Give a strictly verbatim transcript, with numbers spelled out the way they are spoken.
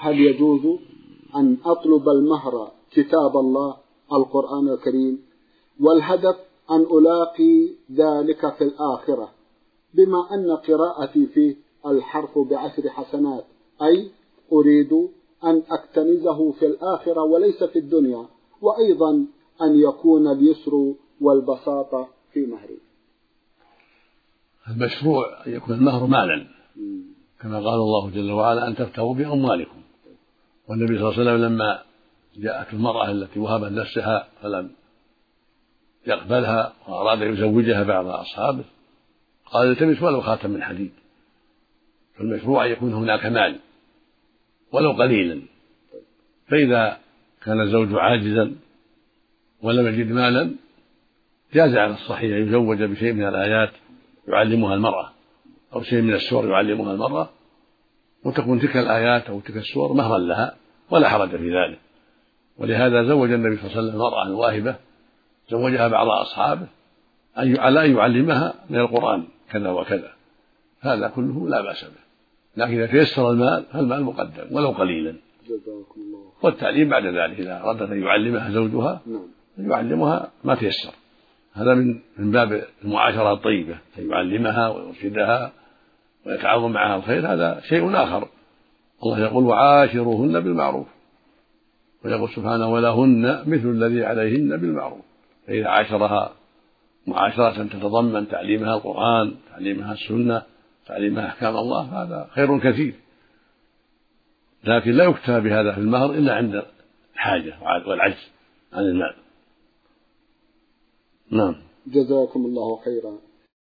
هل يجوز أن أطلب المهر كتاب الله القرآن الكريم والهدف أن ألاقي ذلك في الآخرة، بما أن قراءتي فيه الحرف بعشر حسنات، أي أريد أن أكتنزه في الآخرة وليس في الدنيا، وأيضا أن يكون اليسر والبساطة في مهري؟ المشروع أن يكون المهر مالا كما قال الله جل وعلا أن تبتغوا بأموالكم. والنبي صلى الله عليه وسلم لما جاءت المرأة التي وهبت نفسها فلم يقبلها وأراد يزوجها بعض أصحابه قال التمس ولو خاتم من حديد. فالمشروع أن يكون هناك مال ولو قليلا، فإذا كان الزوج عاجزا ولم يجد مالا جاز على الصحيح يزوج بشيء من الآيات يعلمها المرأة أو شيء من السور يعلمها المرأة، وتكون تلك الآيات أو تلك السور مهرا لها ولا حرج في ذلك. ولهذا زوج النبي صلى الله عليه وسلم المرأة الواهبة زوجها بعض أصحابه على أن يعلمها من القرآن كذا وكذا، هذا كله لا بأس به، لكن إذا تيسر المال فالمال مقدم ولو قليلا، والتعليم بعد ذلك إذا أرادت أن يعلمها زوجها يعلمها ما تيسر، هذا من من باب المعاشرة الطيبة، أن يعلمها ويرشدها ويتعاون معها الخير، هذا شيء آخر. الله يقول وعاشروهن بالمعروف، ويقول سبحانه ولهن مثل الذي عليهن بالمعروف. فإذا عاشرها معاشرة تتضمن تعليمها القرآن، تعليمها السنة، تعليمها أحكام الله، هذا خير كثير. لكن لا يكتفى بهذا في المهر إلا عند الحاجة والعجز عن المال. نعم. جزاكم الله خيرا.